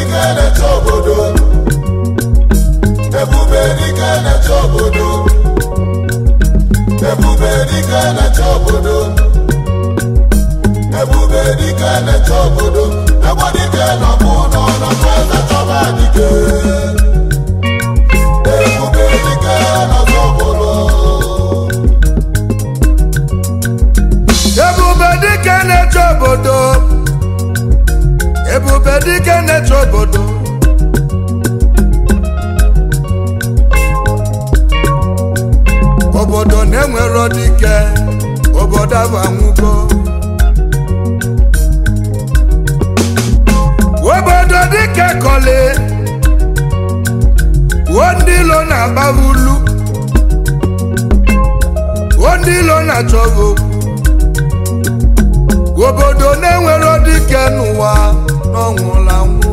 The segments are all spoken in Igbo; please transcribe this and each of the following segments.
dike na-eche obodo ebube dike na-eche obodo ebube dike na-eche obodo ebube dike na-eche obodo egbe dike nọbụ n'ọnọdụ eze chọba dike ebube dike na-eche obodo ebube dike na-eche obodo ebube dike na-eche obodo obodo na-enwero dike obodo abụ anwụgo obodo dike kọle ndị ilo na-agbava ulu ndị ilo na-achọghị okwu obodo na-enwero dike n'ụwa n'ọnwụla anwụ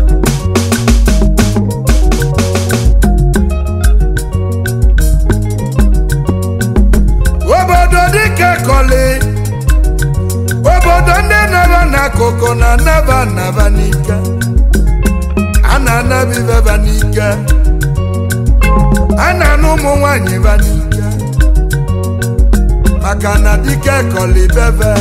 obodo dike kọli obodo ndị naba n'akụkụ na naba n'ike a na-anaba ibeba n'ike a na-anụ ụmụ nwanyị ba n'ike maka na dike kọli bebe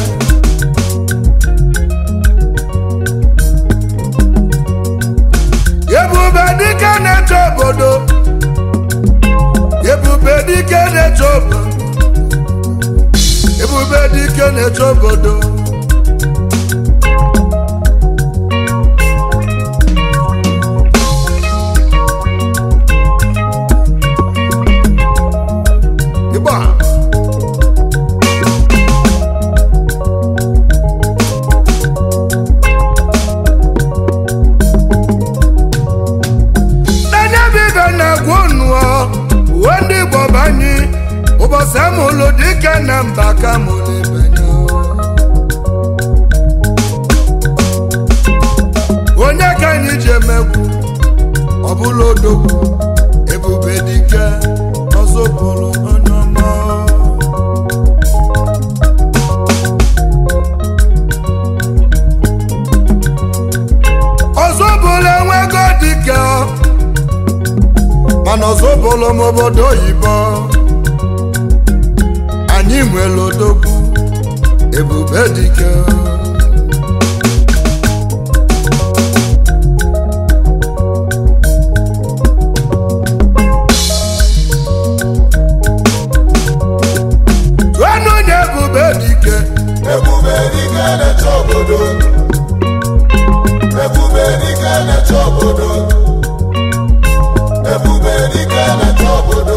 ebube dike na-eche obodo ebube dike na-eche obodo ebube dike na-eche obodo Igba ndị Igbo banye ụbọchị amụlụ dike na mba ka mụlụ ebanye onye ka anyị ji emegwu ọbụla odogwu ebube dike ọzọ bụrụ onye ọma ọzọ bụrụ enwego dike mana ọzọ bụrụ m obodo oyibo anyị nwere odogwu ebube dike tụọnụ nye ebube dike na-eche obodo ebube dike na-eche obodo ebube dike na-eche obodo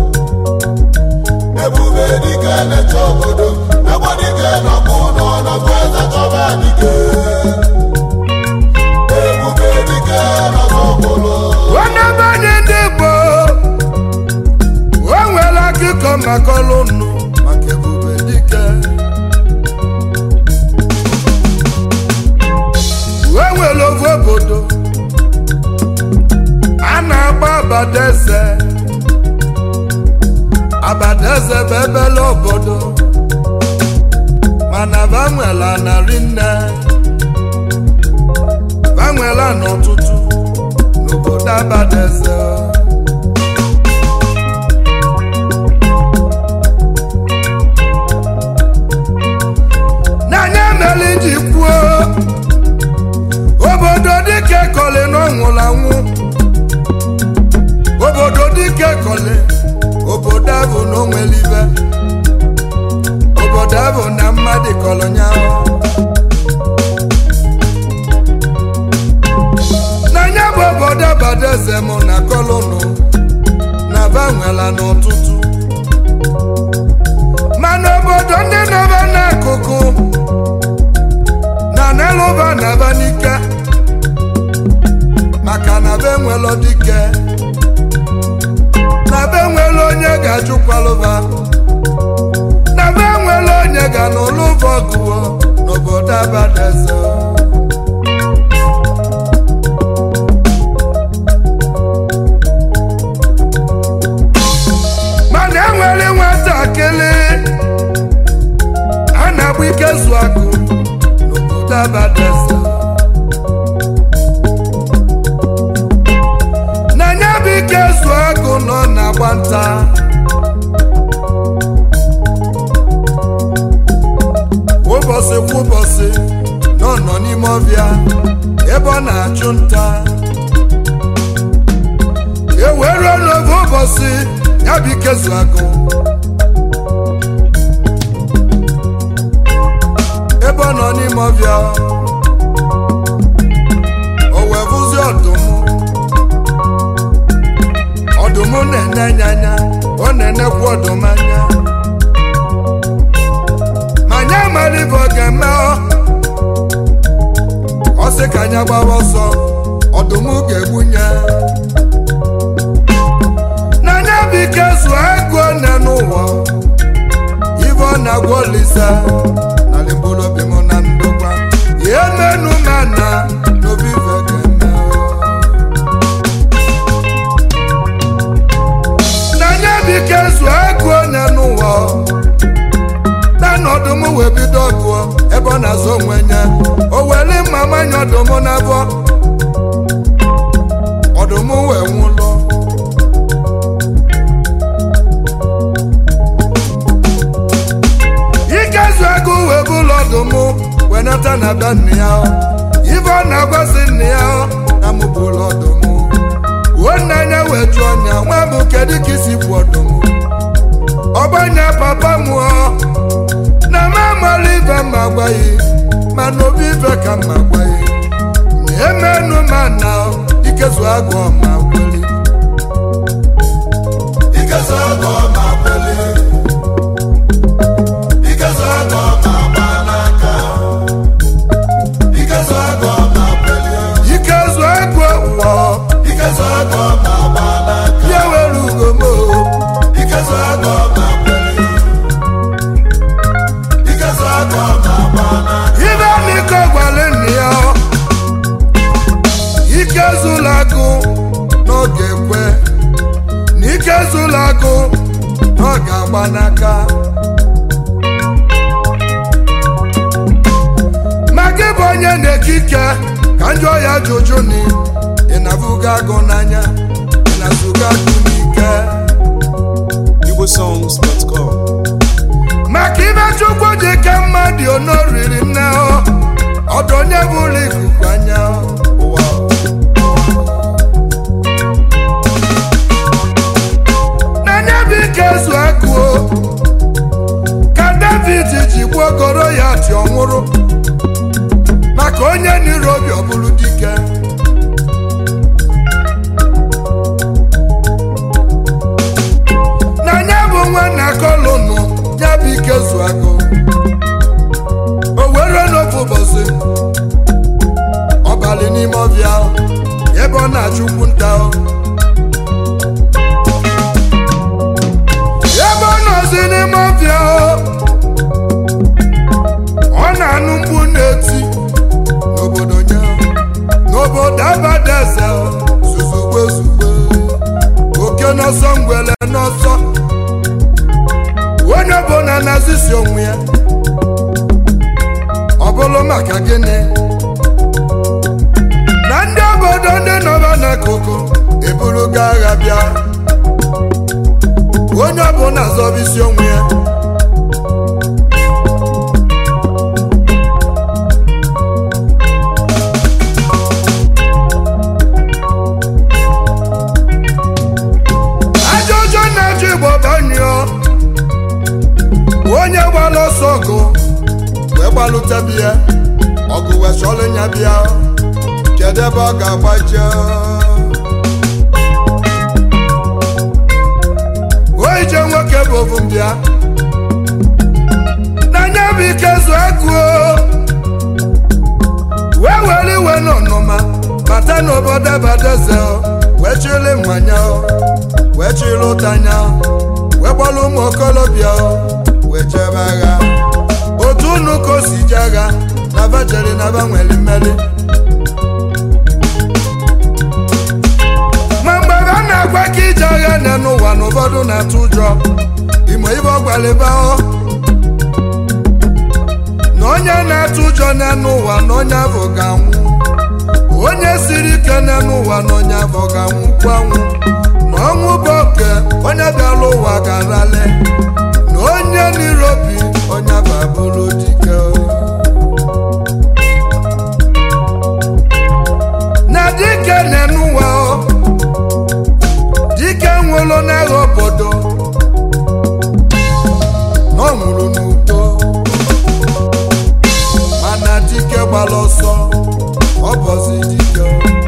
ebube dike na-eche obodo egbe dike nọbụ n'ọnọdụ eze chọba dike ebube dike na-eche obodo nwanne be anyị ndị Igbo o nwere akụkọ maka ọlụ nnụ maka ebube dike o nwere ofu obodo a na-agba Abadeze bụ ebele obodo mana banwela narị nne banwela n'ọtụtụ n'obodo Abadeze n'anya mere ji kwuo obodo dike kọli n'ọnwụla anwụ obodo dike kọli obodo abụ n'onwere ibe obodo abụ na mmadụ kọlọnyaahụ n'anya bụ obodo Abadeze mụ na kọlụnụ na banwela n'ọtụtụ mana obodo ndị nọba n'akụkụ na n'elụba na-aba n'ike maka na be nwelo dike na be nwelo onye ga-ajụkwalụba na be nwelo onye ga n'ụlụba ọgụwo n'obodo Abadeze mana enwere nwatakịrị a na-agba ike zu akụ n'obodo Abadeze nta ụbọchị kwa ụbọchị nọ n'ime ọbịa ebe ọ na-achụ nta ewere n'oge ụbọchị ya bụ ikezu agụ ebe ọ nọ n'ime ọbịa o wee bụzi ọdụm na-enye anya ọ na-enekwa ọdụm anya ma nye amara ibe ọ ga-eme ọ sị ka anya gbawa ọsọ ọdụm ga-egbunye n'anya bụ ike zụọ ego nne n'ụwa ibe ọ na-agwa Olisa na limbolobi m na ndokwa ihe menu mana n'obi ife ga-eme n'anya bụ ike zụọ ego nne n'ụwa ọdụm wee bido ọgụ ebe ọ na-azụ onwe ya o weli mma manya ọdụm n'abọ ọdụm wee nwụlọ ikezu agụ wee bụlụ ọdụm wee nata na be nne ya ibe ọ na-agwazi nne ya na mụbụlụ ọdụm uwe nna anya wee jụọ ọnya nwa bụ kedu ka isi bụ ọdụm ọgbanya papa mụọ na mamali ibe ma gwaghị mana obi ibe ka ma gwaghị na emenu mana ikezu agụ ọma kweli ikezu agụ ọma kweli ikezu agụ ọma gba n'aka ikezu agụ ọma kweli ikezu agụ ụwa ikezu agụ ọma gba n'aka ya were ugomo ikezu agụ ọma kweli ikezu agụ ọma gba n'aka ibe n'ike gwara nne ya ikezula agụ n'oge ekwe na ikezula agụ n'oge agba n'aka ma gị bụ onye na-ekike ka njọ ya jụjụ ni ị na-afụga agụ n'anya ị na-azụga agụ n'ike igbosongs.com maka ibe Chukwu dị ka mmadụ onoriri nne ọdụ onye bụrụ ikuku anya ụwa n'anya bụ ike ezu agụ ka David ji gbuo goro ya ti ọnwụrụ maka onye n'iru obi ọbụrụ dike n'anya bụ nwanna kolonu ya bụ ike zu agụ o were n'ofe ụbọchị ọbalị n'ime ọbịa ebe ọ na-achụkwu nta ebe ọ nọzi n'ime ọbịa ọ na-anụ mkpu na-eti n'obodo Abadeze zuzugbe oke n'ọsọ ngwele n'ọsọ onye ọbụla na-azụsi onwe ya ọ bụrụ maka gịnị na ndị obodo ndị nọba n'akụkụ eburugo agha bịa onye ọbụla zọbisi onwe ya ajụjụ na-ajụ Igbo banyụọ onye gbara ọsọ ọgụ wee gbalụta bịa ọgụ wee chọrọ ya bịa kedu ebe ọ ga-agbaje oije nwoke bụ ofu mbịa n'anya bụ ike zu agụ wee were iwe n'ọnụma bata n'obodo Abadeze wee chịrị mmanya wee chịrị ụtanya wee gbalụ ụmụ okolobịa wee jebe agha otu unu ka o si je agha na bajeri na ba nwere mmeri ma mgbe a na-agwa ka ije agha na n'ụwa n'ụfọdụ na-atụ ụjọ ime ibe ọgwaliba na onye na-atụ ụjọ na n'ụwa na onye afọ ga-anwụ onye siri ike na n'ụwa na onye afọ ga-anwụkwa anwụ na ọnwụ bụ oke onye bịara ụwa garale na onye nairobi onye babụrụ dike na dike n'ụwa dike nwụrụ n'agha obodo na ọ nwụrụ n'udo mana dike gbara ọsọ ọ bụzi dike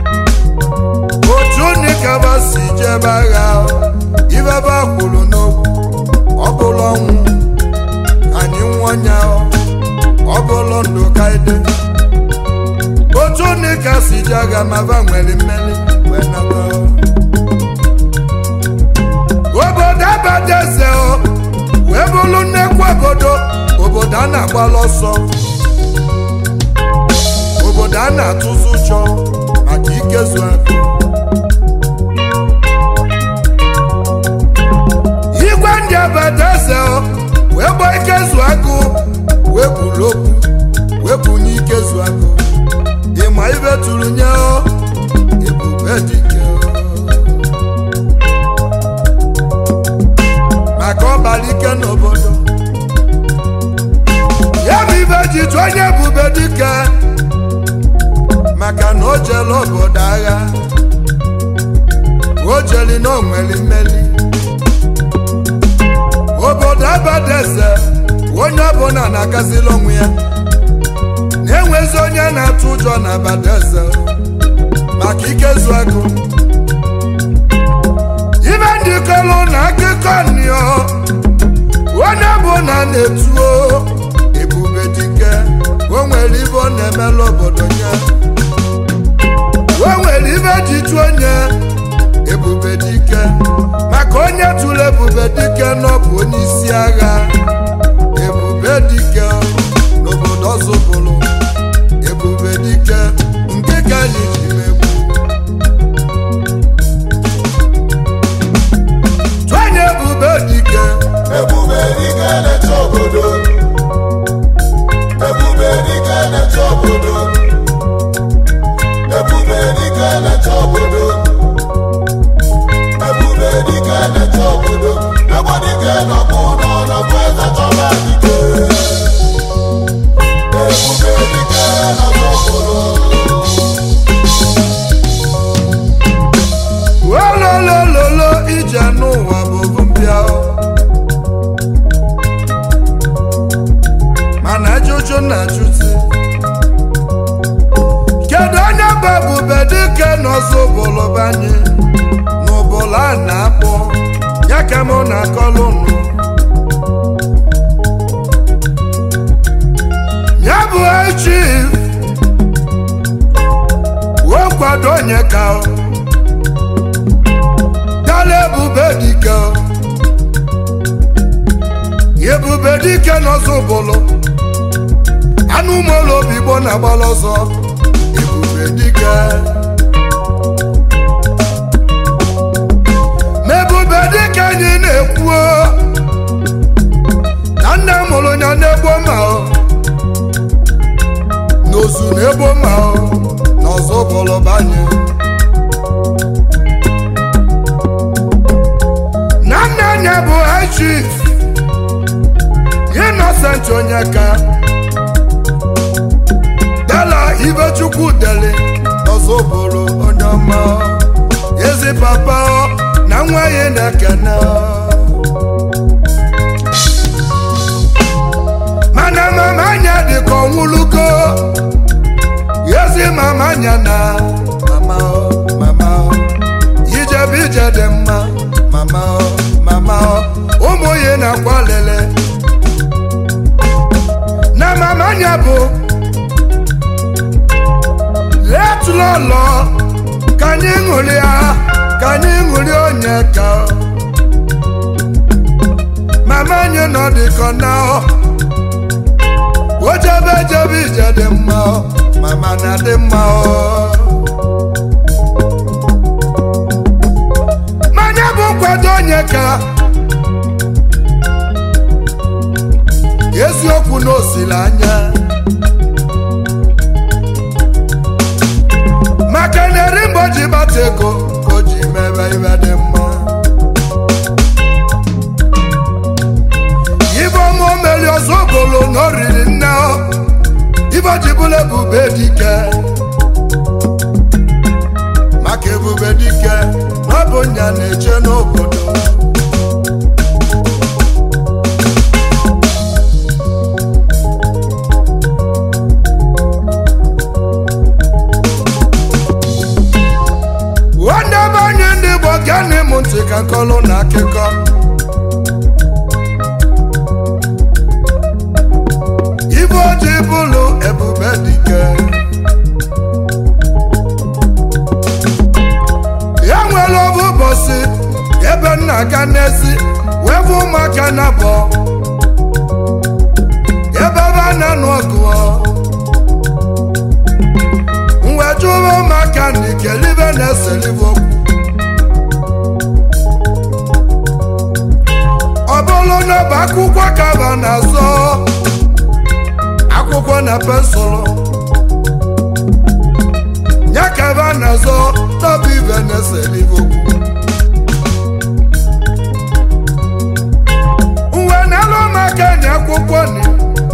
otu nikaba si jebe agha ibebe kwuru n'okwu ọ bụrụ ọnwụ anyị nwụnya ọ bụrụ ndụ kaide otu nika si je agha ma ba nwere mmeri wee naba obodo abadeze wee bụrụ nnekwu obodo a na-agbala ọsọ obodo a na-atụzụ ụjọ maka ikezu akụ igwe ndị abadeze wee gbaa ikezu akụ wee bulu okwu wee bunye ikezu akụ ịma ibe tụrụ nye ebube dike maka ọbara ike n'obodo ya bụ ibe ji tụ onye ebube dike maka na o jere obodo agha o jeli na o nwere mmeri obodo abadeze onye ọbụla na-agazili onwe ya na-enwezi onye na-atụ ụjọ na abadeze maka ikezu agụ ibe ndị kọlụ na akụkọ nio onye ọbụla na-etuo ebube dike o nwere ibe ọ na-emela obodo ya o nwere ibe ji tụọ onye ebube dike maka onye tụrụ ebube dike n'ọbụ onye isi agha ebube dike n'obodo ọzọbụlụ ebube dike nke ka anyị ji megbu tụanye ebube dike na-eche obodo ebube dike na-eche obodo ebube dike na-eche obodo ebube dike na-eche obodo egbe dike nọkụ n'ọnọdụ eze chọba dike ebube dike na-eche obodo ololololo ije n'ụwa bụ mbịa mana ajụjụ na-ajụzi kedu onye bụ ebube dike n'ọzọ ụbụlụ banye n'ụbụlụ a na-akpọ ya ka mụ na-akọlụ nụ ya bụ chief o kwado onye ka dala ebube dike ebube dike n'ọzọ ụbụlụ anụ ụmụụlọ obi Igbo na-agbala ọzọ ebube dike ma ebube dike anyị na-ekwu na nne mụrụ ya n'egbo ma n'ozu na egbo ma n'ọzọ ụbụlụ banye na nne anya bụ chief Innocent Onyeka dala Ibechukwu dele n'ọzọ ụbụlụ onye ọma ezi papa na nwa ya na-ekene mana mama anya dị ka ọnwụlugo ezi mama anya na mama ijebe ije dị mma mama ụmụ ya na-akwa lele na mama anya bụ letụlọlọ ka anyị ṅụrịa onye ka mama anya nọ dịkọ na o jebe ije dị mma mama na dị mma manya bụ nkwado onye ka eziokwu na osiri anya maka na eri mgbe o ji gbata ego o ji mebe ibe dị mma na o riri nne ibe ji bụla Ebube Dike maka Ebube Dike na ọ bụ nya na-eche n'obodo nwanne be anyị ndị Igbo gaa n'ịmụ ntị ka nkọlụ na akụkọ ibe oji bụlụ Ebube Dike ya nwere obu ụbọchị ebe nna aga n'ezi wee bụ ụmụaka na-abọ ebe a na-anụ ọgụ wee jụrụ ụmụaka na ikelibe na-eselibe okwu ọ bụrụ na bụ akwụkwọ ka ba na-azọ akwụkwọ na pensụlụ ya ka ba na-azọ n'ọbụ ibe na-eselibe okwu uwe na-alụ ụmụaka na akwụkwọ ni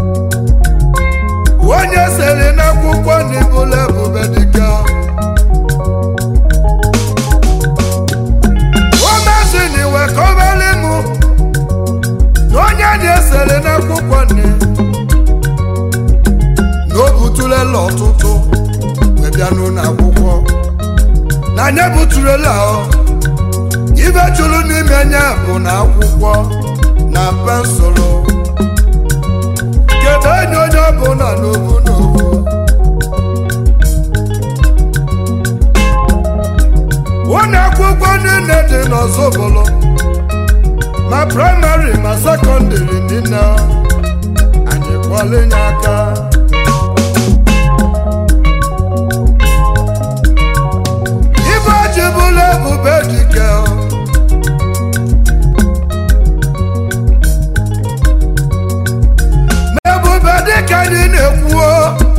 onye sere n'akwụkwọ ni bụla Ebube Dike o mezi na iwe ka ọ bali mụ na onye na-esere n'akwụkwọ ni na o buturela ọtụtụ wee bịa n'ụlọ akwụkwọ na anya buturela ibe chụrụ n'ime anya bụ na akwụkwọ na pensụlụ kedu enyi onye ọbụla n'obu n'obu ụlọ akwụkwọ niile dị n'Ozubulu ma praịmarị ma sekọndịrị niile anyị kwọlinye aka ibe ji bụla Ebube Dike Ebube Dike anyị na-ekwuo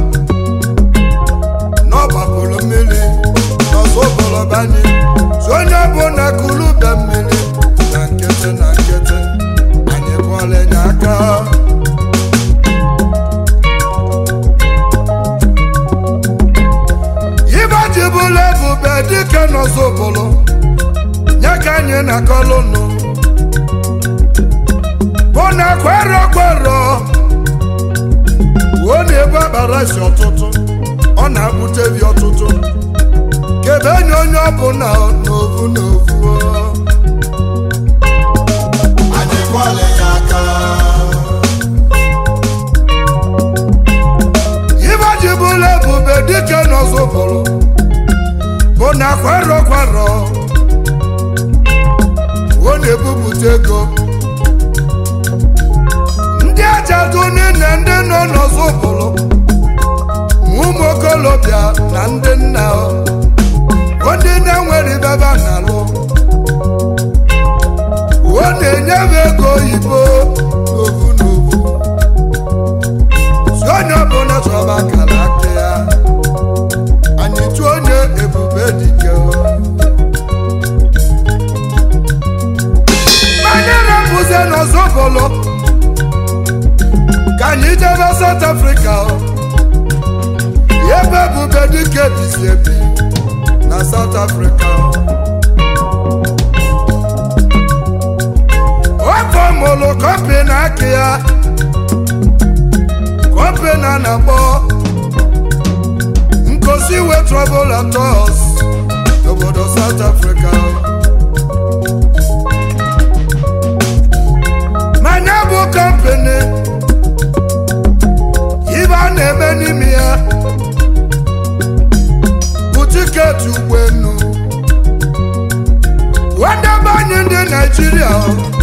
n'ọgbakọrọ mmiri n'Ozubulu banye so onye bụ na kulube mmiri na nkịtị na nkịtị anyị kwọlinye aka ibe ji bụla Ebube Dike n'Ozubulu nye ka anyị na-akọlụnụ bụ na kwero ọ na-ebu akpara isi ọtụtụ ọ na-abụte bi ọtụtụ kebe enyi onye ọbụla n'ovu n'ovu anyị kwọlinye aka ibe ji bụla Ebube Dike n'Ozubulu bụ na kwero ọ na-ebupụta ego ndị ajadu niile ndị nọ n'Ozubulu ụmụ okolobịa na ndị nna ndị na-enwere ibebe na-alụ ọ na-enye m ego oyibo n'ovu n'ovu si onye ọbụla chọba akara aka ya anyị tụọ onye Ebube Dike anyị na-abụze n'Ozubulu ka anyị jebe South Africa ebe Ebube Dike bizi ebi na South Africa ofe mụlụ kọmpini aka ya kọmpini a na-akpọ Nkosi Way Travel and Tours n'obodo South Africa manya bụ kọmpini ibe a na-eme n'ime ya bụ tiketi ụgbọelu wadebe anyị ndị Naijiria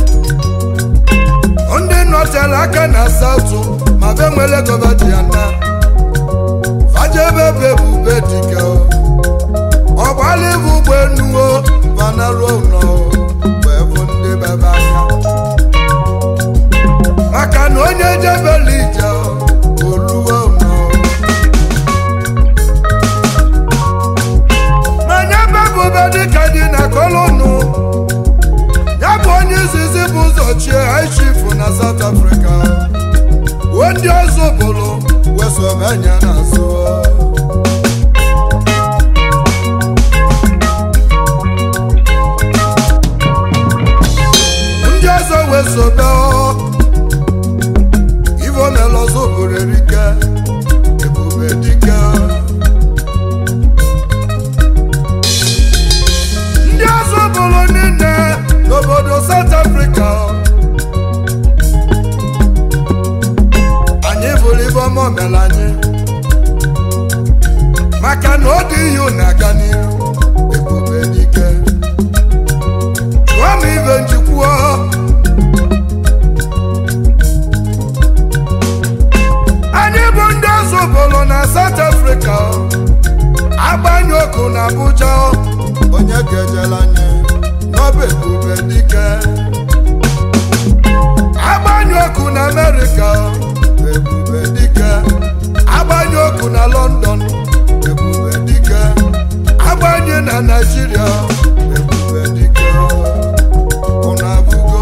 ndị nọtere aka na South ma be nwere gọvanọ ya na fajebe ebe Ebube Dike ọgbala ibu ụgbọelu banaruo ụlọ wee bụ ndị bebe aka maka na onye jebela ije oluwe ụlọ manya be Ebube Dike dị na kolonu ya bụ onye izizi bụ ụzọ chie high chief na South Africa ndị wesobenya n'azụ ndị ọzọ wesobe ivo melọzọ bụrụ erike ebube dike ndị ọzọ bụrụ niile n'obodo South Africa anyị bụrụ ibe ọma omela anyị maka na ọ dị ihe na-aga n'ihu ebube dike jụọ m ibe njikwuo anyị bụ ndị ọzọ bụrụ na South Africa agbanye ọkụ na Abuja onye ga-ejela anyị n'ọba ebube dike agbanye ọkụ na America ebube dike agbanye ọkụ na London ebube dike agbanye na Nigeria ebube dike ụnụ abụgo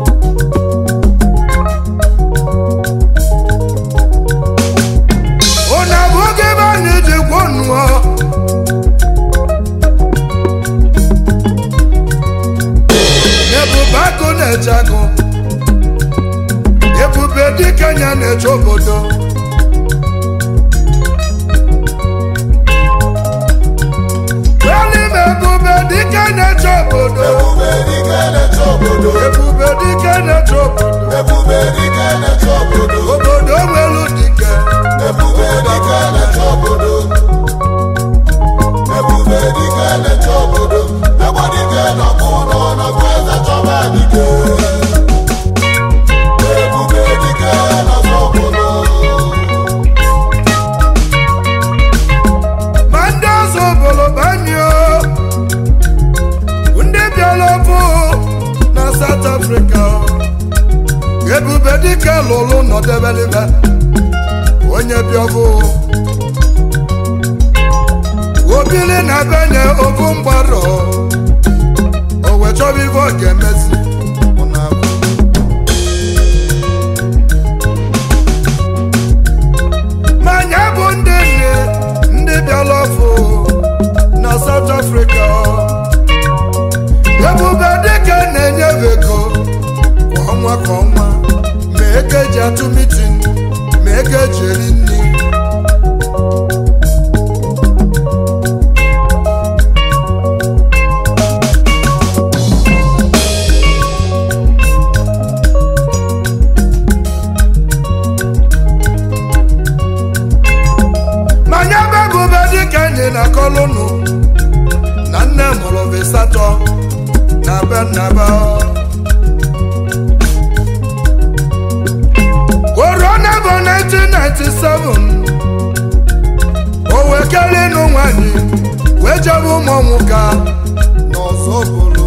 ụnụ abụgo ebe anyị ji gwuo nnụọ ebube agụ na-eche agụ ebube dike nya na-eche obodo elim ebube dike na-eche obodo ebube dike na-eche obodo ebube dike na-eche obodo ebube dike na-eche obodo obodo nwelu dike ebube dike na-eche obodo ebube dike na-eche obodo egbe dike nọkụ n'ọnọdụ eze chọba dike ebube dike na-eche obodo ma ndị ọzọ obodo banyo ndị bịara ọbụ na South Africa ebube dike lụrụ nọdebelibe onye bịa ọbụ obili na benye obu mgbarọ o wee chọba ibe ọ ga-emezi ma nya bụ ndị nne ndị bịara ọfụ na South Africa ebube dike na-enye ego kwa ọnwa ka ọnwa ma ego eji atụ mitin ma ego eji eri nri na kolonu na nne mụrụ vesatọ na be nnaba korona bụ 1997 o wee kelee nụ nwanyị wee jebe ụmụ ka n'ọzọ bụrụ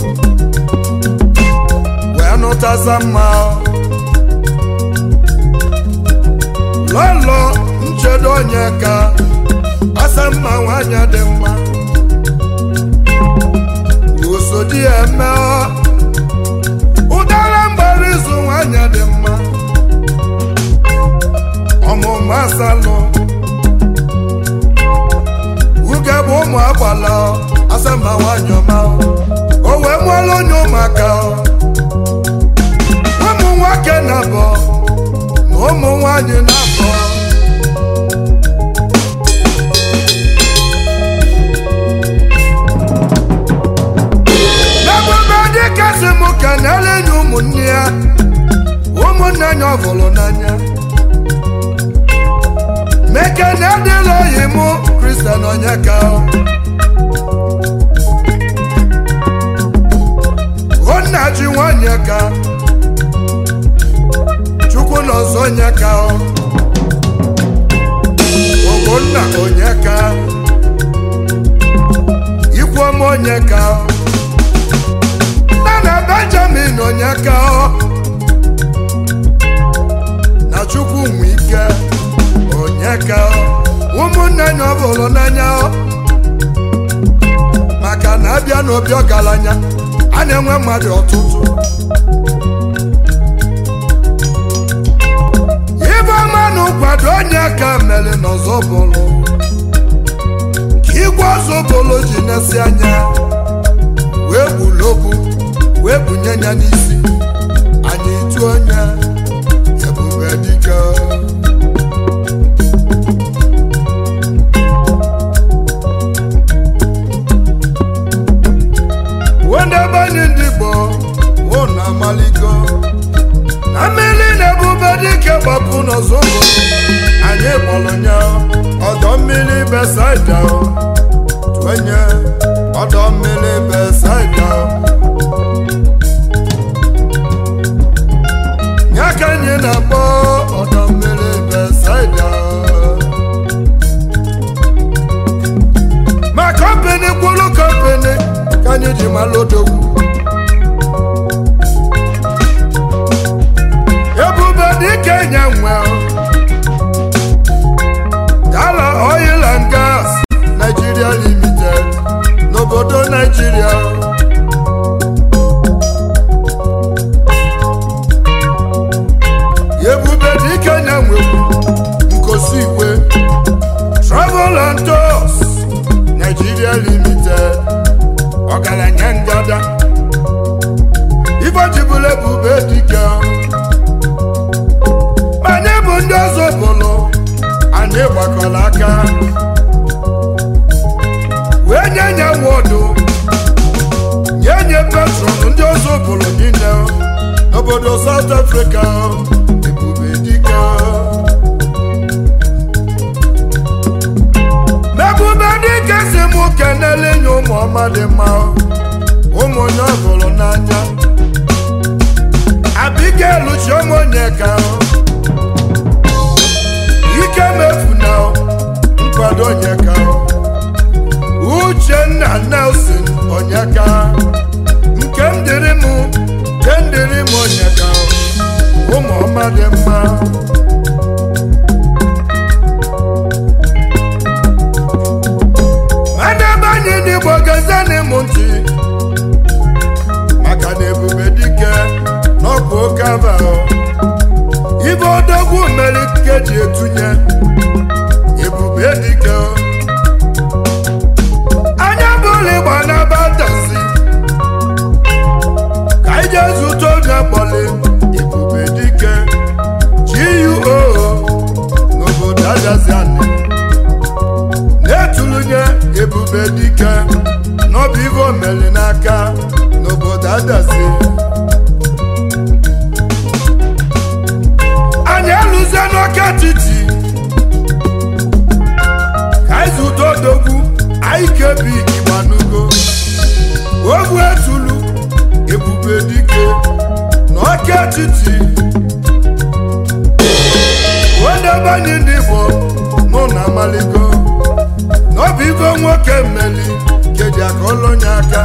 wee nụtasa mma lọlọ nchedo onye ka asa mma nwanyị dị mma osodi eme ụdara mgbara izu nwanyị dị mma ọmụmụ asalụ uge bụ ụmụ agbala asa mma nwanyị ọma o wee mụọla onye ụmụaka ụmụ nwoke na abụọ na ụmụ nwanyị na abụọ kasị m ka na-ele enyi ụmụnne ya ụmụnne anya ọvụlụ n'anya meke na adịla oyi mụ Kristian Onyeka nna ji nwanyị ka Chukwu n'ọzọ Onyeka Ogbonna Onyeka Ikwuọma Onyeka na Benjamin Onyeka na Chukwu nwe ike Onyeka ụmụnne anya ọbụlụ n'anya maka na abịa n'obi ọgaranya a na-enwe mmadụ ọtụtụ ibe ọma Jenu kwado onye ka mere n'Ozobolo ka igwe Ozobolo ji nesi anya wee gbulobu wee bunye ya n'isi anyị itu onye Ebubedike wende bani ndị Igbo wụ na Amaligo na mmiri na Ebubedike gbapụ n'Ozobolo anyị kpọrọ ya ọdọ mmiri Besaida tụonye ọdọ mmiri Besaida ya ka anyị na-akpọ ọdọ mmiri Besaida ma kọmpini kwụrụ kọmpini ka anyị ji malodogwu Ebubedike nye nwe Dala Oil and Gas Nigeria Limited n'obodo Nigeria Ebubedike nye nwe Nkosi Igwe Travel and Tours Nigeria Limited ọgaranya ngada ife jibụla Ebubedike anyị bụ ndị Ozobolo anyị gbakọrọ aka wee nye wọdụ nye patron ndị Ozobolo niile n'obodo South Africa Ebubedike Ebubedike si mụ kenele nye ụmụ ọma dị mma ụmụ onye ọbụla n'anya Abigail Chiomonyeka Ikemefuna nkwado Onyeka Uchenna Nelson Onyeka Nkendiri m Onyeka ụmụ ọma dị mma Adabanye n'Igbo gezani m ntị maka na Ebubedike n'ọkụ oke aba ibe odogwu mere ka eji etunye Ebubedike anya bụrụ ịgba na-abatasi ka ije zụta oge akpọli Ebubedike GUO n'obodo Agaziani na-etulunye Ebubedike n'ọbụ ibe omeli n'aka n'obodo Adasi anyị alụzie n'oke etiti ka anyị zụta odogwu anyị kebi Igbanugo ogwu etulu Ebubedike n'oke etiti wendebanye ndị Igbo nọ na Amaligo n'ọbụ ibe nwoke mmeli keji aka ọlọnye aka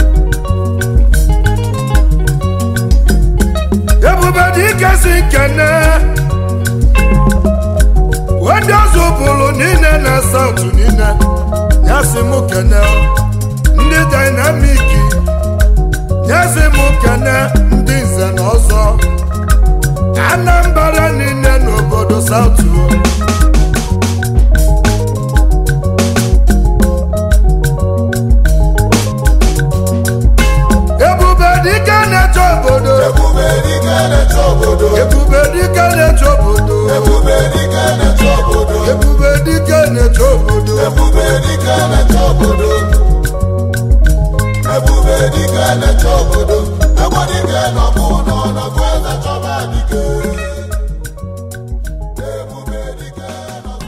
Ebubedike si kene ndị Ozobolo niile na South niile ya si mụ kene ndị Dynamic ya si mụ kene ndị Nze na Ọzọ Anambra niile n'obodo South Ebubedike na-eche obodo Ebubedike na-eche obodo Ebubedike na-eche obodo Ebubedike na-eche obodo Ebubedike na-eche obodo Ebubedike na-eche obodo Ebubedike na-eche obodo Ebubedike nọbụ n'ọnọdụ eze chọba dike Ebubedike nọbụ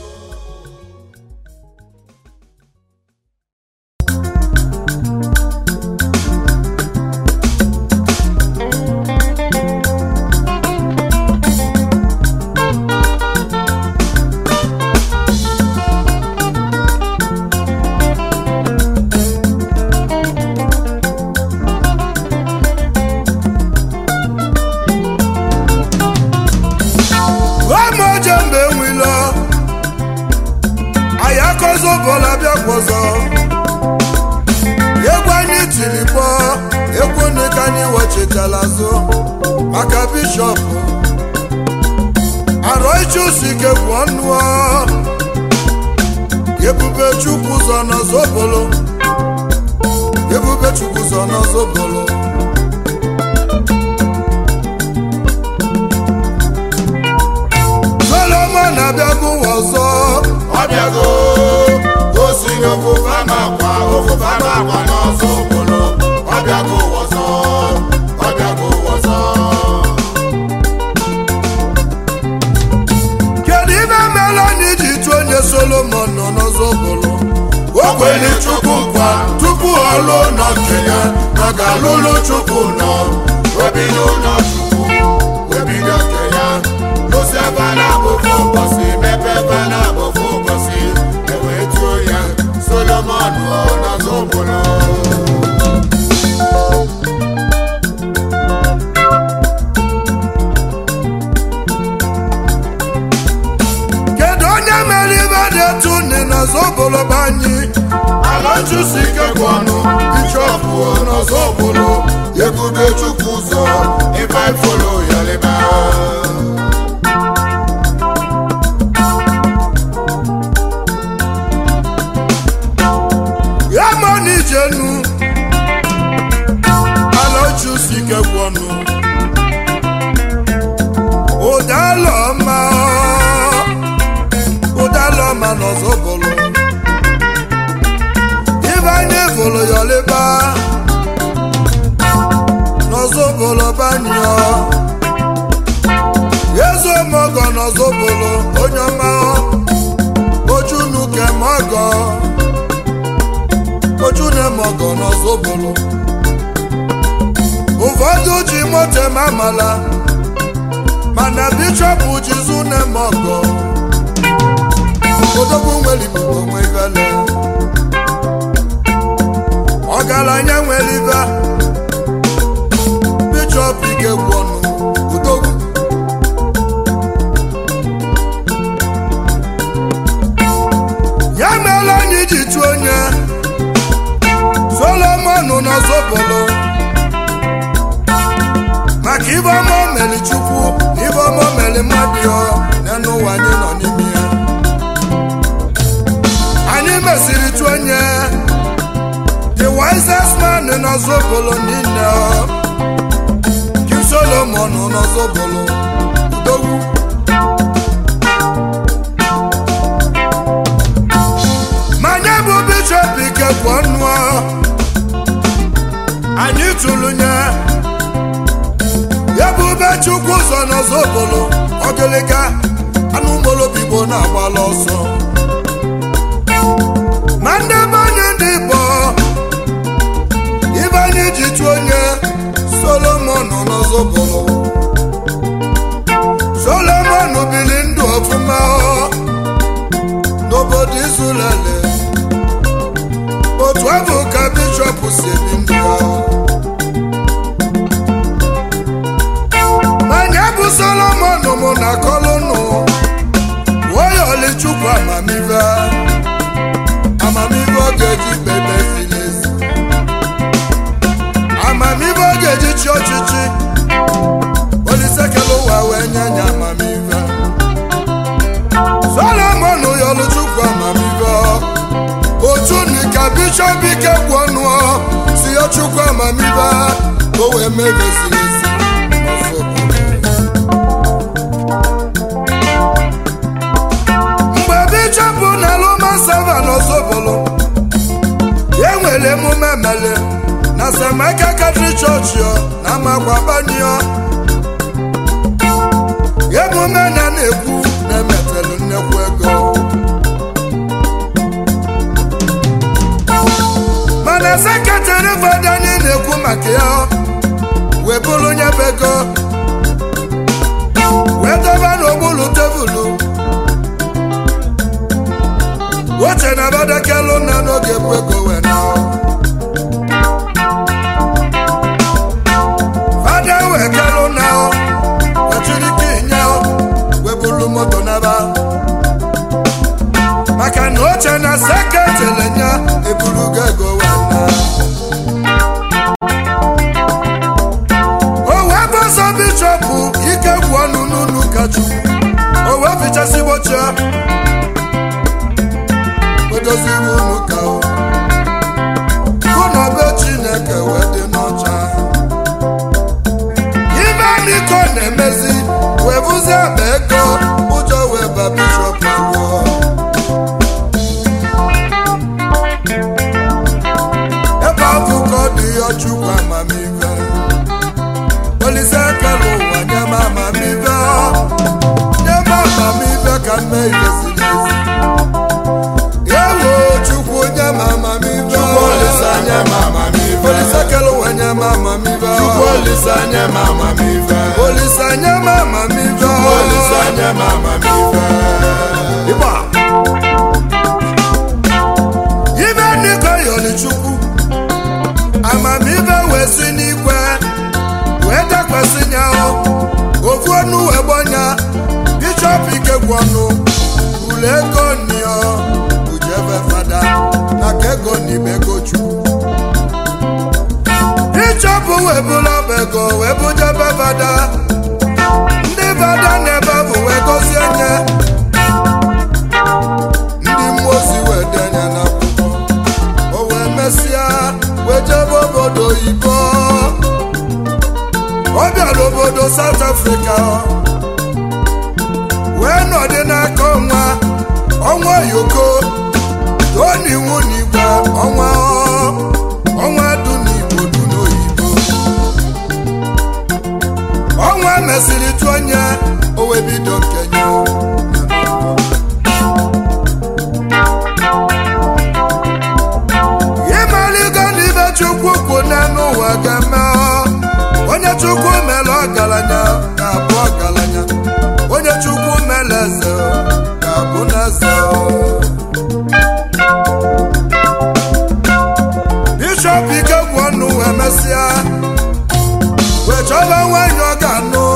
Ozobolo bịa kwọzọ egwu anyị tiri kpọ egwu ndị ka anyị wechitala azụ maka bishọp Arọị Alọchusike bụ ọnụ Ebube Chukwu ụzọ n'Ozobolo Ebube Chukwu ụzọ n'Ozobolo Solomon abịago ọzọ ọbịago osi n'ofufe makwa n'Ozobolo ọbịago ọzọ kedu ibe mere anyị ji tụ onye Solomon nọ n'Ozobolo o kwere Chukwu nkwa tupu ọ lụọ ụlọ nke ya na ga-alụlụ Chukwu nọ webido ụlọ Chukwu webido nke ya lụsi ebe na-abụfu ụbọchị mepe ebe na-abụfu ụbọchị ewee tuo ya Solomon n'Ozobolo kedu onye mere ibe dị etu nị n'Ozobolo bụ anyị Alọchusike bụ ọnụ Bishọp n'Ozobolo Ebube Chukwu ụzọ ebe ifolo ya leba ya mana ijenu Alọchusike bụ ọnụ ụdalọma n'Ozobolo ibe anyị folo ya leba n'Ozobolo banyo Ezomogo n'Ozobolo onye ọma Ojunuke mogo Ojunemogo n'Ozobolo ụfọdụ ji moto eme amala mana Bishọp jizu nemogo odogwu nwere Igbo onwe ivele ọgaranya nwere ive Bishọp ike gwụ ọnụ odogwu ya mere anyị ji tụ onye Solomon n'Ozobolo maka ibe ọma o mere Chukwu na ibe ọma o mere mmadụ ya n'ụwa anyị nọ n'ime ya anyị mesiri tụ onye the wisest man n'Ozobolo niile King Solomon n'Ozobolo udogwu manya bụ Bishọp ike bụ ọnụ anyị tụrụ nye Ebube Chukwu ụzọ n'Ozobolo ọgịlịga anụ ụmụolobigbo na-agbala ọsọ ma ndị be anyị ndị Igbo ibe anyị ji tụ onye Solomon n'Ozobolo Solomon bili ndụ ọfụma n'obodo Izulele otu abụ ka Bishọp si ebi ndụ ya manya bụ Solomon mụ na kolonu woyoli Chukwu amamive ọ ga-eji kpebe ziri ezi amamive ọ ga-eji chi ọchịchị Olisekele ụwa wee nye anya amamive Solomon yọlụ Chukwu amamive otu nika Bishọp ike gwụ ọnụ si ya Chukwu amamive o wee mebe ziri ezi mgbe Bishọp na-alụ masava n'Ozobolo enwere emume mele na Semeka Catholic Church na Amakwabaniyo emume na-ekwu na-emetelu nnekwu ego mana sekretari fada anyị na-ekwu maka ya wee bụrụ onye bụ ego wee doba n'okpuru tebụlụ oche na Badakelu na n'oge bụ ego wee na fada wee kelu na wechiri kinye wee bụrụ moto naba maka na oche na sekretari nya eburugo ego wee na o wee bụ ọzọ Bishọp ike gwụ ọnụ n'ụlọ ụka Chukwu o wee Olisanye mama mive. Olisanye mama mive. Olisanye mama mive. Iba. Ibe niko yoli chukwu. Amamive wesi n'igwe. Weta kwesi nyao. Ofu onu webonya. Bishop Ikegwonu. Ulego niyo. Ujeve fada. Nakego ni bego chukwu. Bishop webulo bego. Webujebe fada. Ndị fada n'ebe bụ wegosi enye. Ndị mmosi wedenye na akwụkwọ. O wee mesịa wejebe obodo oyibo. Ọ bịara obodo South Africa. Wee nọdị n'aka ọnwa yoko. Toni iwu n'igwe ọnwa du n'igbo du n'oyibo. Ọnwa mesịrị tụ onye o wee bido Kenya. Ịmaligo n'ibe Chukwu kwu n'ụwa ga-eme. Onye Chukwu mere ọgaranya ga-abụ ọgaranya. Onye Chukwu mere eze ga-abụ n'eze. Bishop Ikegwonu emesịa wee chọba nwanyị ọ ga-anụ.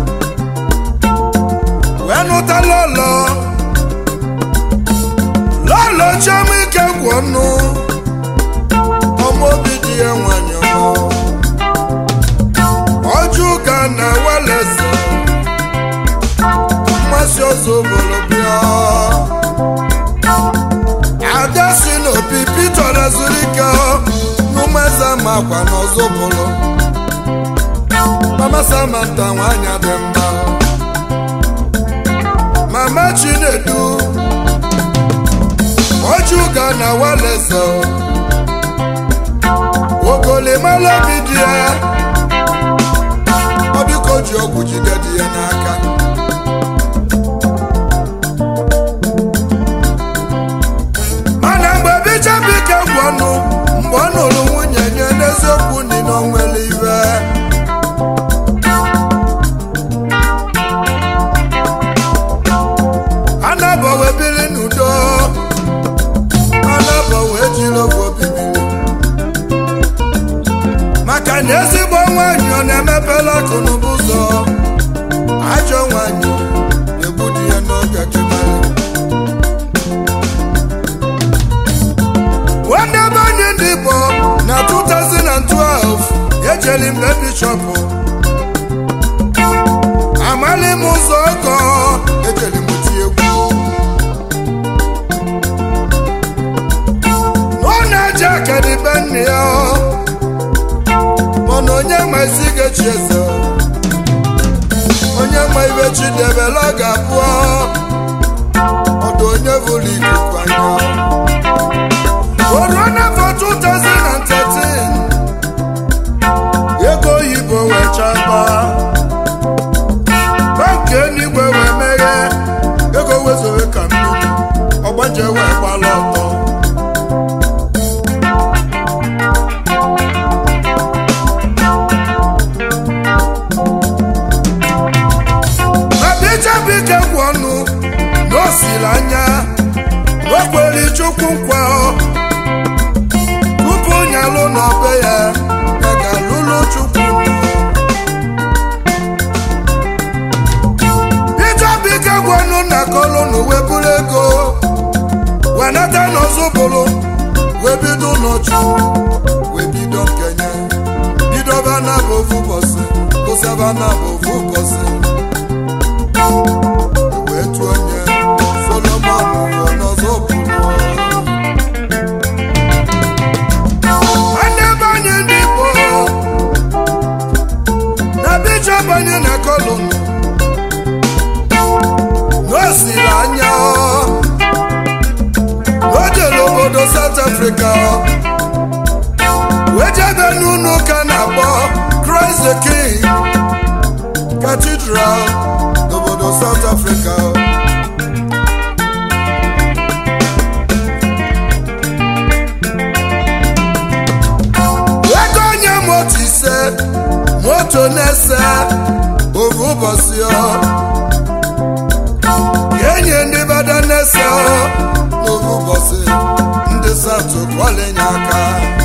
Wee nụta lọlọ Chioma Ikegwonu. Ọmọbi dị ya nwanyị ọma. Ọjụga na Weleze. Mmasị ọzọ bụrụ bịa. Ada si n'opi Peter zuru ike. N'umeze makwa n'ọzọ bụrụ. Mama Samantha nwanyị dị mma. Mama Chinedu. Ọjụga na Weleze. Ogolimala bi ya. Ọ biko ji ọgwụ jide dị ya n'aka. Mana mgbe Bishop Ikegwonu mgbe ọ nụrụ nwunye nye n'eziokwu ndị n'onwere iwe. Anabọ wee biri n'udo. Anabọ wee jiri oge obibiri. Maka na ezigbo nwanyị ọ na-emepela akụ n'ụba ụzọ. Ajọ nwanyị na-egbu di ya n'oge kemara. Nwanne ebe anyị ndị Igbo na 2012 ejeli mbe Bishop. Amali m ụzọ ọgọ ejeli m ti egwu. N'ọ na-eje akadibe nne ya. Mana onye ma isi ga-echi eze. Onye ma ibe Chidebele ọ ga-abụọ. Ọdụ onye vụrụ ikuku anya. Oruo n'afọ 2013 ego oyibo wee chaba. Banki Enigwe wee meghe. Ego wezowe ka mmiri. Ọgbanje wee gbala ọtọ. Bishop Ikegwonu n'osiri anya. O kwere Chukwu nkwa. Tupu nyalụ n'ọbe ya ga-alụlụ Chukwu. Bishop Ikegwonu na kolonu wee buru ego. Wee nata n'Ozubulu. Wee bido n'Ọchụ. Wee bido Kenya. Bidoba na bụ ofu ụbọchị. Kwụsịba na bụ ofu ụbọchị. Wee tụọ onye Solomon n'Ozubulu. Nwanne ebe anyị ndị Igbo na Bishop anyị na kolonu n'osiri anya. O jere obodo South Africa. Wee jebe n'ụlọ ụka na-akpọ Christ the King Cathedral n'obodo South Africa. Ego onye moto ise moto na-ese ovu ụbọchị enye ndị bada na-ese n'ovu ụbọchị ndị satụ kwalenye aka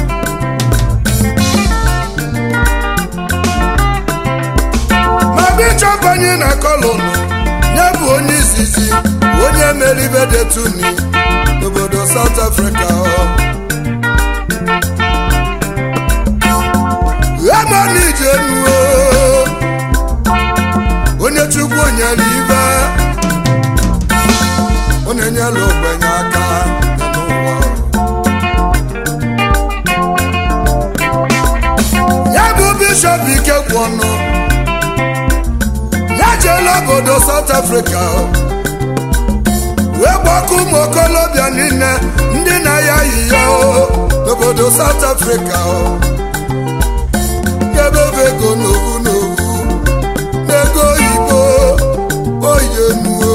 ma Bishop anyị na kolonu nye bụ onye izizi onye meribe detuni n'obodo South Africa Emanijenu onye Chukwu nyere ibe onye nyere ogbenye aka n'ụwa ya bụ Bishop Ikekwonu ya jela obodo South Africa wee gbakọ ụmụ okolobịa niile ndị na ya yiya n'obodo South Africa ego n'ovu n'ovu n'ego oyibo oyenuo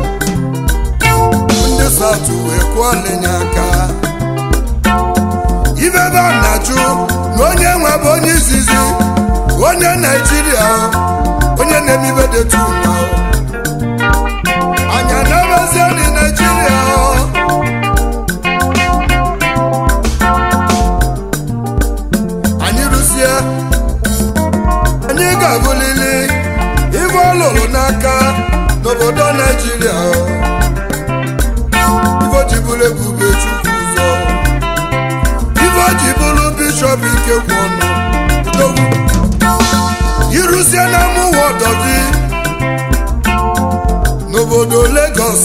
ndị satụ wee kwọlenye aka ibebe a na-ajụ na onye nwe bụ onye izizi onye Naijiria onye na-emibe detu mma anya na-ebezie ndị Naijiria anyị rụzie anyị ga-abụlili ibe ọlụlụ n'aka n'obodo Naijiria ibe ji bụrụ Ebube Chukwu ụzọ ibe ji bụrụ Bishop Ikekwonu iruzie na mụwa ọdọbi n'obodo Lagos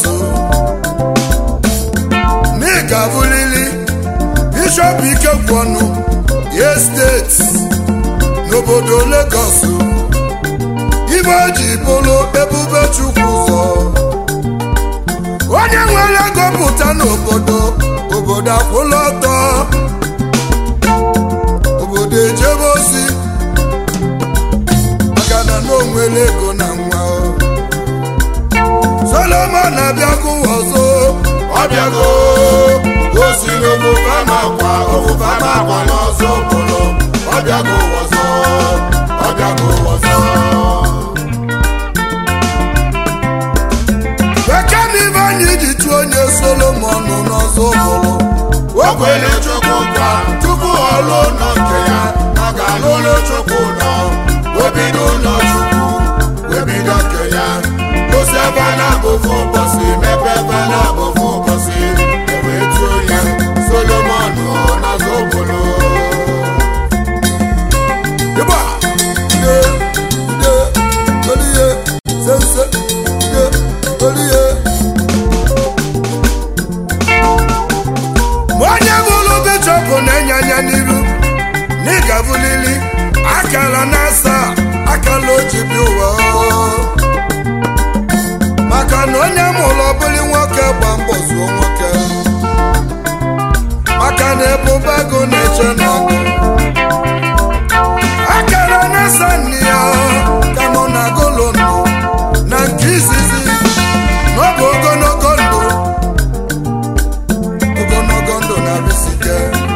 na ị ga-abụlili Bishop Ikekwonu Estate n'obodo Lagos ibe ji bụrụ Ebube Chukwu ụzọ onye nwere ego pụta n'obodo akwụla ọtọ obodo ejebe ozi maka na onwere ego na nwa Solomon abịago ọzọ ọbịago osi n'ofufe makwa n'ọzọ obodo ọbịago ọzọ bekanibe anyị ji tụọ onye Solomon n'ọzọ obodo o kwere Chukwu nkwa tupu ọlụ ụlọ nke ya ọ ga-alụ ụlọ Chukwu ụlọ webido ụlọ Chukwu webido nke ya osi ebe na-abụfu ụbọchị mepe ebe na-abụfu ụbọchị ewee tuo ya Solomon n'ọzọ obodo onye bụrụ Bishop na-enye anya n'iru na ị ga-abụlili akala na-asa akala ojibi ụwa maka na onye mụrụ ọbụli nwoke gba mbọ zuo nwoke maka na Ebube Agụ na-eche n'ọgụ akara na-asa nne ya ka nọ na golonu na nke izizi n'oge ogologo ndụ na-arụsike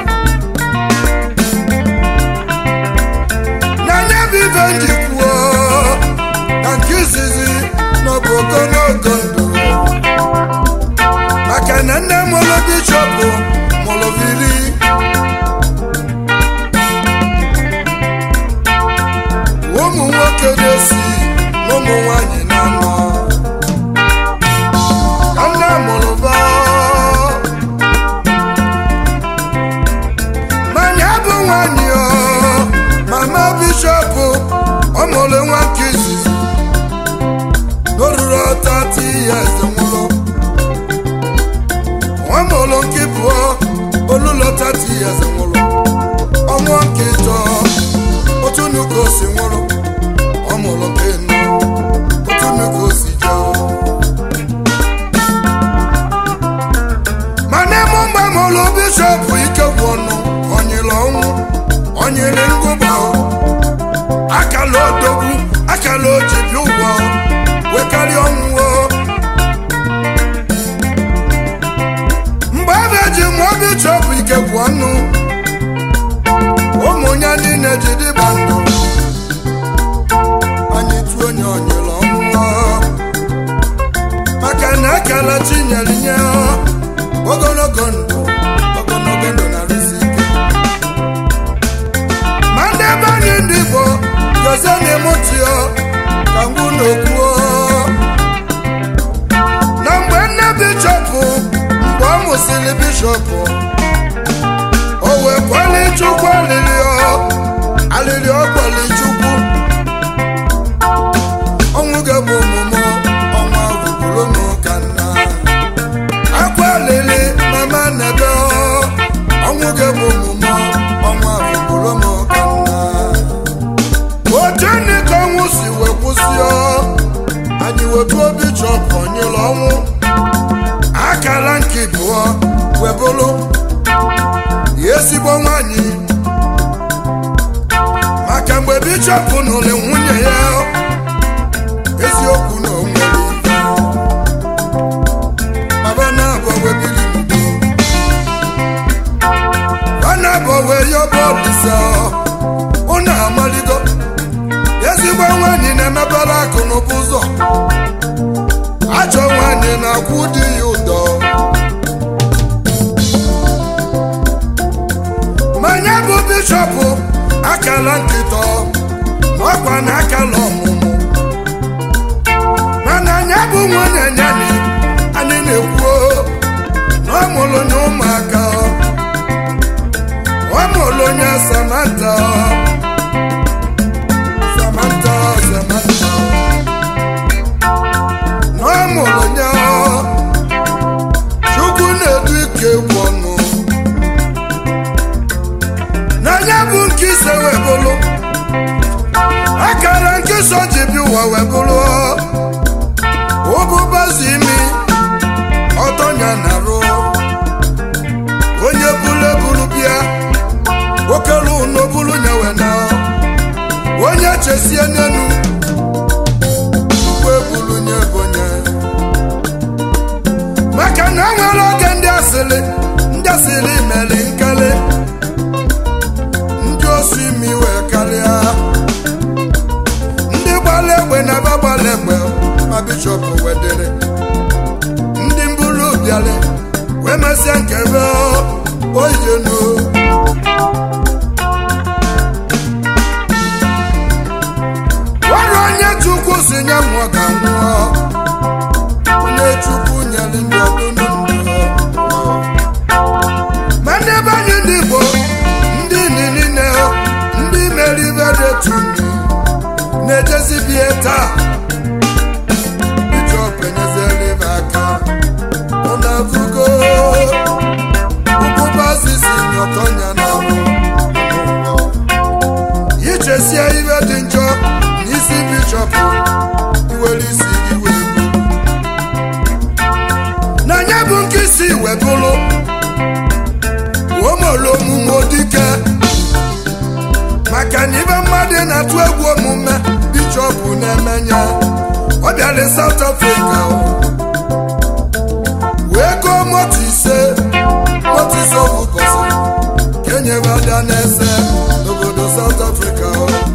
n'anya bụ ibe njikwuo na nke izizi n'oge ogologo ndụ maka na nne mụrụ Bishop mụrụ biri ụmụ nwoke na-esi n'ụmụ nwanyị na-anọ ka nne mụrụ manya bụ nwanyị mama Bishop ọ mụrụ nwa nke izizi n'oruru 30 years nwụrụ ọ mụrụ nke pụọ olulo 30 years nwụrụ ọnwụ nke ịtọ otu nnukwu osi nwụrụ ọ mụrụ nke nọ otu nnukwu osi jee mana eme mgbe mụrụ Bishop Ikekwonu onyere ọnwụ onyere ngụba akala odogwu akala ojibi ụgwọ wekarịa ọnwụ mgbe ebe ji mụọ Bishop Ikekwonu ụmụ ya niile ji dịba ndụ mụsịrị bishọp o wee kwali chukwu alịrị ọkwali chukwu ọnwụ ga-bụ omume ọnwa vụbụrụ n'ụka nna akwalili mama nebe ọnwụ ga-bụ omume ọnwa vụbụrụ n'ụka nna otu ndị ka ọnwụ si wee kwụsị anyị wetu obi chọpụ nyere ọnwụ akala nke bụọ webụrụ ezigbo nwanyị maka mgbe bishọp nụrụ nwunye ya eziokwu na onwere ife baba na-abụ webiri n'udo bana bụ wee yọba olisa ụnụ amaligo ezigbo nwanyị na-emebere akụ n'ụba ụzọ ajọ nwanyị na-akwụ di ya ụdọ manya bụ bishọp akala nkịtọ ọkwa na akala ọmụmụ mana anya bụ nwunye nyani anyị na-ekwu na ọ mụrụ na ụmụaka ọ mụrụ onye Samantha na ọ mụrụ onye Chukwu na-edu ike egwu ọnụ n'anya bụ nke ise webụlụ akara nke so ji bi ụwa webụlụ ụbụbazi imi ọtọnya na-arụ onye bulu ebulu bịa okelu n'obulu nyewe na onye chesie n'enu ugbo ebulu nye bonye maka na enwere oge ndị asịrị meli nkele ndị osu imi wee karịa ndị gbala egbe na aba gbala egbe ma bishọp wedere ndị mbulu bịale wee mesịa nkebe oyenu onye Chukwu si nye mmụọ ka nwụọ onye Chukwu nyere ndị ọdụnụ ma ndị ebe anyị ndị Igbo ndị niile ndị meribe detumi na-ejezibie taa bishọp enyezelibe aka ọ na-afụgo ụbụbazisi nyọtọnya na ichesie ibe dị njọ isi bishọp iwere isi gị wee bụrụ n'anya bụ nke isi wee bụrụ omolu omume dike maka na ibe mmadụ na-atụ egwu omume bishọp na-emenye ọ bịara South Africa wee gụọ moto ise ụbọchị ka enyere ada na-ese n'obodo South Africa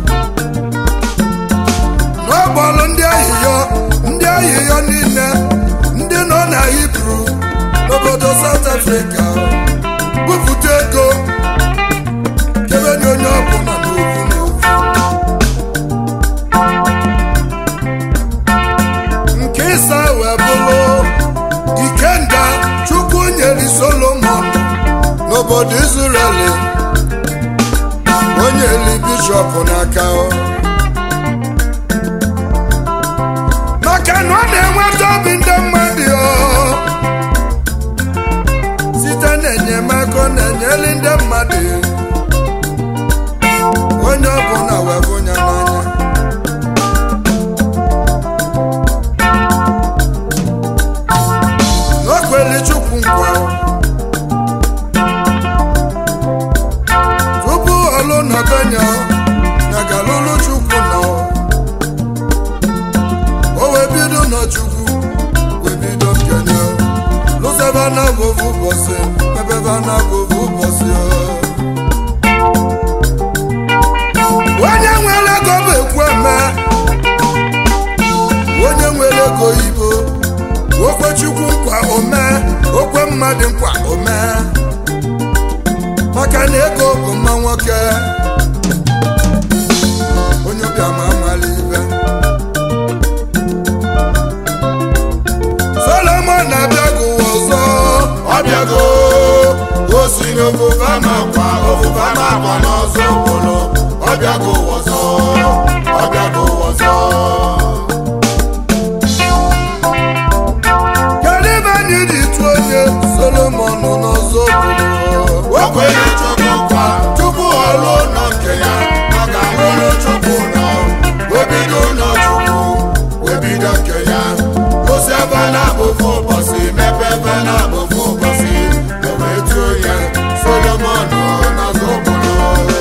n'ọgbọlụ ndị ahịhịa niile ndị nọ na Hibru n'obodo South Africa bupụta ego kebenye onye ọbụla n'ofu nke ịsa wee bụrụ Ikenda Chukwu nyere Solomon n'obodo Israel onye eli bishọp n'aka maka na ọ na-enweta obi ndị mmadụ site n'enyemaka ọ na-enyeli ndị mmadụ onye ọbụla wee hụnya n'anya n'okweli Chukwu nkwa tupu ọlụ na benya na galụlụ Chukwu na bido na Chukwu wee bido nkene lụsebe na bovu ụbọchị mebebe na bovu ụbọchị onye nwere ego bụ ekwu eme onye nwere ego Igbo okwe Chukwu nkwa ome okwe mmadụ nkwa ome maka na ego bụ mma nwoke onye bịa ma amali ibe Solomon na-abịa gụwa ọzọ ọ ọbịago osi n'ofufe makwa n'ọzọ okpolo ọbịago ọzọ kedu ebe anyị dị tụ onye Solomon n'ọzọ okpolo o kwere Chukwu nkwa tupu ọ lụọ ụlọ nke ya ọ ga-alụrụ Chukwu ụlọ webido ụlọ Chukwu webido nke ya osi ebe na-abụfu ụbọchị mepe ebe na-abụfu ụbọchị ewee tuo ya Solomon n'ọzọ okpolo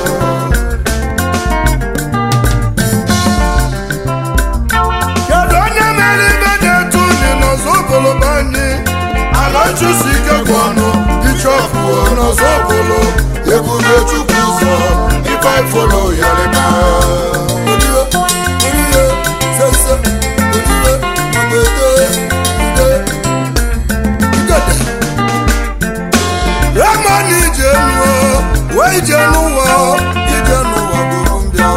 kedu onye mere ibe na-etu unu n'ọzọ okpolo be anyị Alọchụsi ike gwụ ọnụ Bishọpụ n'ọzọ okpolo ebube Chukwu ụzọ ife ifolo ya leba Ramani ije nuo wee ije n'ụwa bụrụ mbịa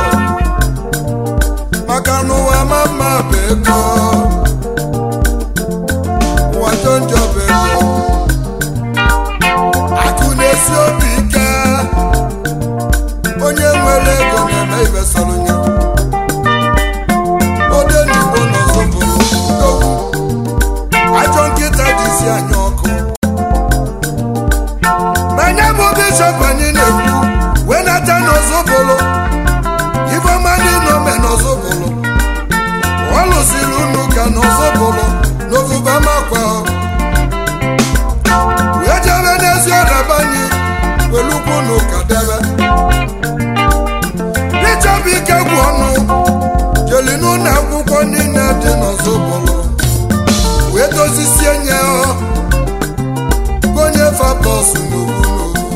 maka n'ụwa mama bụ ego ụwa jọnjọ bụ ego akụ na-esi obi ike onye nwere ego na-eme ibe sọrọ ya ode n'igbo n'ọzọ bụrụ ndogwu ajọ nkịta jizi anya ọkụ manya bụ bishọp anyị na-ekwu wee nata n'ọzọ bụrụ ifeọmanị nome n'ọzọ bụrụ ọ lụsiri unu ka n'ọzọ bụrụ n'ofufe makwa wee jebe n'ezi ọdabanye welukwu n'ụka debe bishọp ike gwụ ọnụ jeli n'ụlọ akwụkwọ niile dị n'ọzọ bụrụ wee dozisie nye onye fapọs n'owu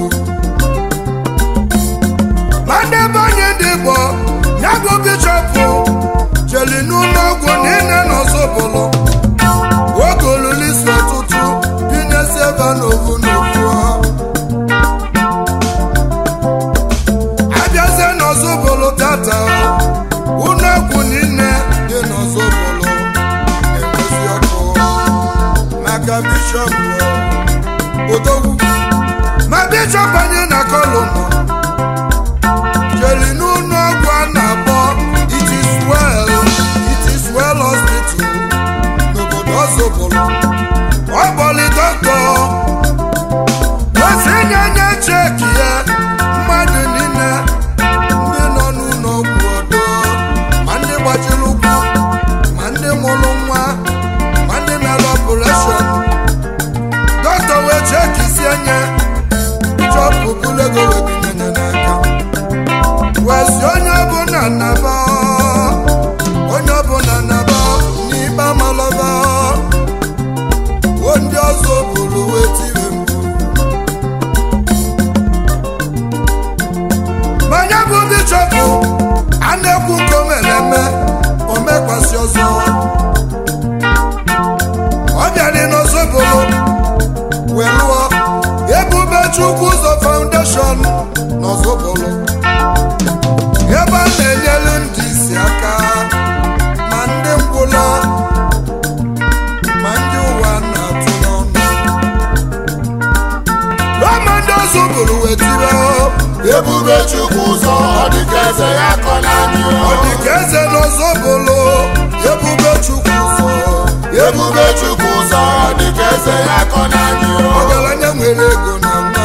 ma ndị ebe onye dị bụ ya bụ bishọpụ jeli n'ụlọ ọgwụ niile n'ọzọ bụrụ oge olulisi ọtụtụ binesi ebe n'owu abịazie n'ọzọ bụrụ tata ụlọ ọgwụ niile dị n'ọzọ bụrụ enwezi ọkụ maka bishọpụ odogwu ma bishọp anyị na kọlụmụ jeli n'ụlọ ọgwụ a na-akpọ It is well hospital n'obodo Ozubulu ọ bọli dọkịta osi nye nye cheki ya mmadụ niile ndị nọ n'ụlọ ọgwụ ọdọ ma ndị gbajiri ụkwụ ma ndị mụrụ nwa ma ndị mere ọpụreshọn dọkịta wee chekisie nye chọpụ bulego webinye n'aka wesi onye ọbụla nnaba n'ikpe amalọba ndị ọzọ bụrụ wee tire mgbu manya bụ bishọpụ a na-ekwu nke o mere eme o mekwasị ọzọ ọ bịara n'ọzọ bụrụ wee lụọ Ebube Chukwu ụzọ foundation n'ọzọ bụrụ ebe a na-enyere ndị isi aka ma ndị ngwụla ma ndị ụwa na-atụ n'ọnụ roma ndị ọzọ bụrụ wetire Ebube Chukwu ụzọ ọ dịka eze ya kọ n'anyị ọ dịka eze n'ọzọ bụrụ Ebube Chukwu ụzọ Ebube Chukwu ụzọ ọ dịka eze ya kọ n'anyị ọgaranya nwere ego na mma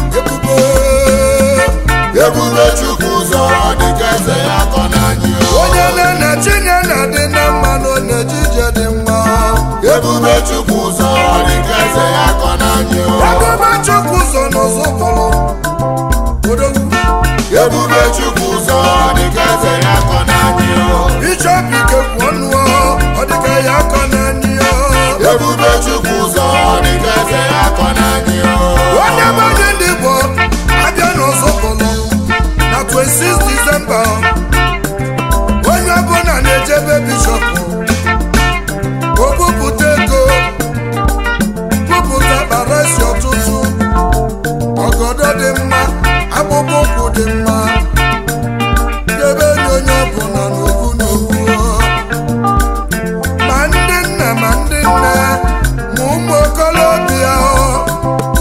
Ebube Chukwu ụzọ ọ dịka eze ya kọ n'anyị onye na-ene chinye na-adị na mma na onye ejije dị mma Ebube Chukwu ụzọ ọ dịka eze ya kọ n'anyị Ebube Chukwu ụzọ n'ọzọ bụrụ odogwu Ebube Chukwu ụzọ ọ dịka eze ya kọ n'anyị bishọp ike kwụ ọnụ ọ dịka ya kọ n'anyị Ebube Chukwu ụzọ ọ dịka eze ya kọ n'anyị onye bụ onye ndị Igbo abịa n'ọzọ bụrụ na 26 Disemba onye ọbụla na-ejebe bishọpụ o bupụta ego bupụta kparasi ọtụtụ ọgọdọ dị mma akpụkpọ ụkwụ dị mma debe onye ọbụla n'okwu ma ndị nna ma ndị nne ma ụmụ okolobịa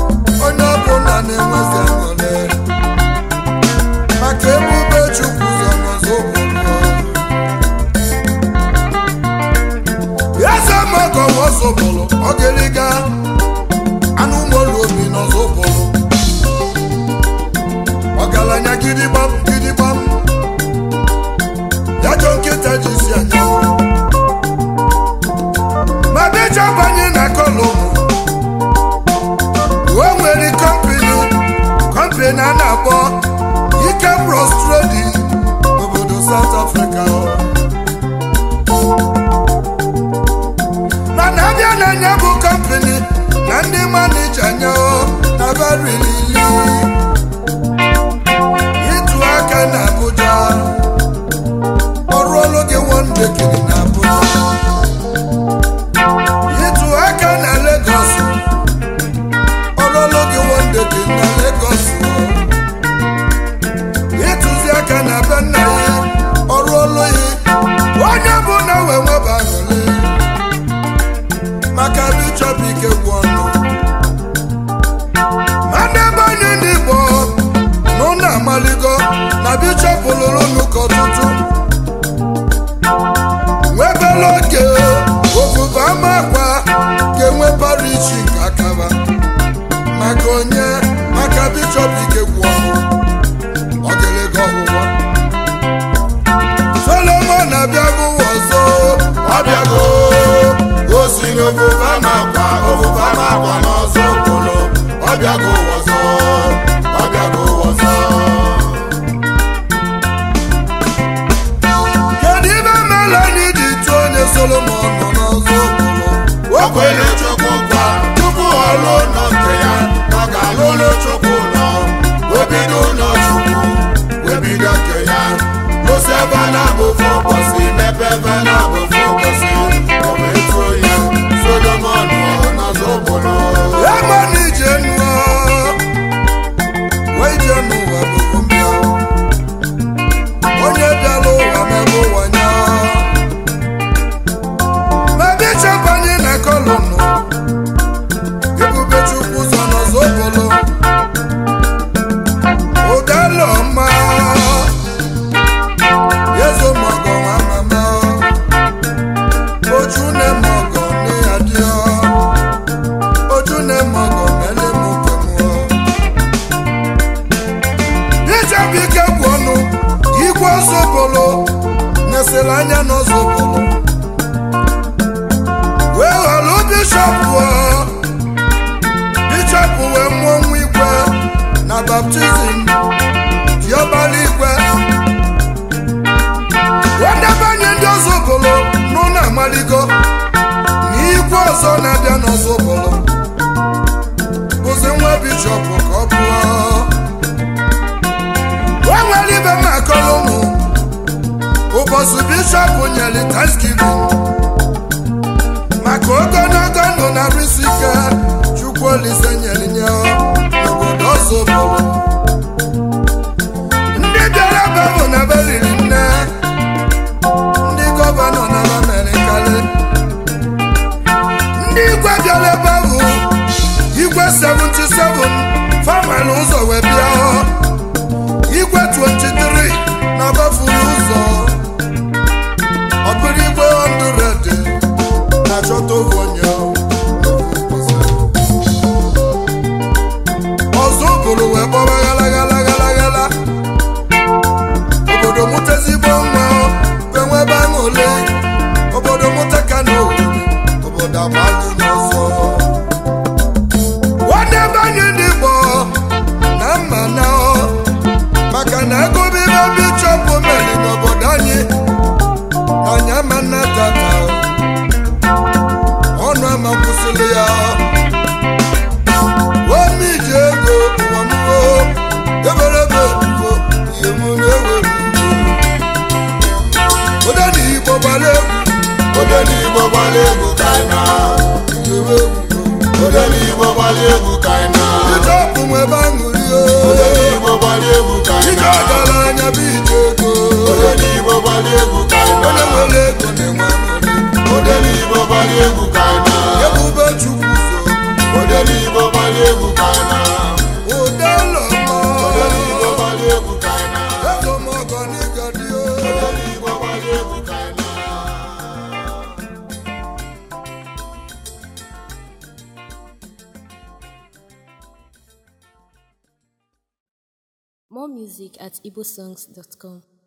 nọchiri anya n'Ozubulu wee ghọrọ bishọp wee mụọ nwa igwe na baptizim diọkpara igwe wee debanye ndị Ozubulu n'ụlọ amaligo na igwe ọzọ na-abịa n'Ozubulu bụzi nwa bishọp ka ọ bụọ o nwere ibe makọrọ ụmụ ụbọchị bishọp nyere Thanksgiving maka ogologo ndụ na arụsị ike Chukwu Olise nyere nye n'obodo Ozubulu ndị bịara ebe bụ na be riri nne ndị gọvanọ na Amerịkalị ndị igwe bịara ebe bụ igwe 77 famali ụzọ wee bịa igwe 23 na bafuru ụzọ ọ bụrụ igwe 100 na-achọta ofu onye Ozubulu wee gbọba ghala obodo mụta ezigbo nwa benwebe aṅụle obodo mụta ka na obodo agbalụ n'ọzọ nwanne be anyị ndị Igbo na mma na maka na agụbibe bishọp meri n'obodo anyị na anya ma nna tata ọnụ ama kwụsịrị ya omiji ego ụwamụo eberebe ebubo ihe mụ na-ewere ode n'Igbo gbara egwu ka anyị na ode n'Igbo gbara egwu ka anyị na bishọp nwebe aṅụrị ode n'Igbo gbara egwu ka anyị ije na ọgaranya bụ ije ego ode n'Igbo gbara egwu ka anyị onye na nwere ego na-enwe aṅụrị ode n'Igbo gbara egwu ka anyị na ebube Chukwu so ode n'Igbo gbara egwu ka anyị na udelọma ode n'Igbo gbara egwu ka anyị na ezomọgọ n'ịgadi ode n'Igbo gbara egwu ka anyị na More music at igbosongs.com.